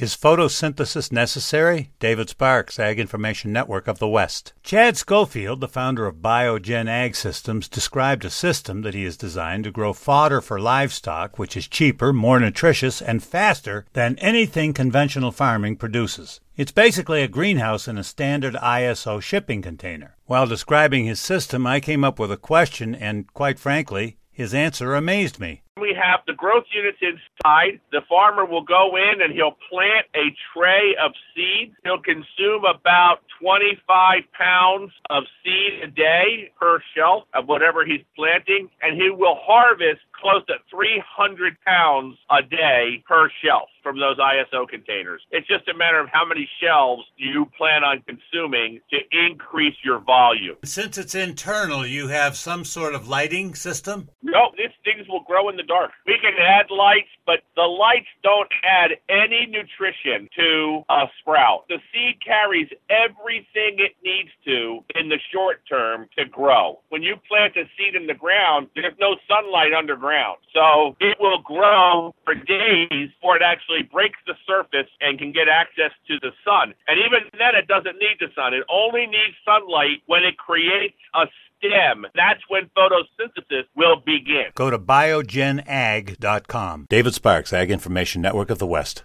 Is photosynthesis necessary? David Sparks, Ag Information Network of the West. Chad Schofield, the founder of Biogen Ag Systems, described a system that he has designed to grow fodder for livestock, which is cheaper, more nutritious, and faster than anything conventional farming produces. It's basically a greenhouse in a standard ISO shipping container. While describing his system, I came up with a question, and quite frankly, his answer amazed me. We have the growth units inside. The farmer will go in and he'll plant a tray of seed. He'll consume about 25 pounds of seed a day per shelf of whatever he's planting, and he will harvest close to 300 pounds a day per shelf from those ISO containers. It's just a matter of how many shelves you plan on consuming to increase your volume. Since it's internal, you have some sort of lighting system? No, these things will grow in the dark. We can add lights, but the lights don't add any nutrition to a sprout. The seed carries everything it needs to in the short term to grow. When you plant a seed in the ground, there's no sunlight underground. So it will grow for days before it actually breaks the surface and can get access to the sun. And even then, it doesn't need the sun. It only needs sunlight when it creates a stem. That's when photosynthesis will begin. Go to biogenag.com. David Sparks, Ag Information Network of the West.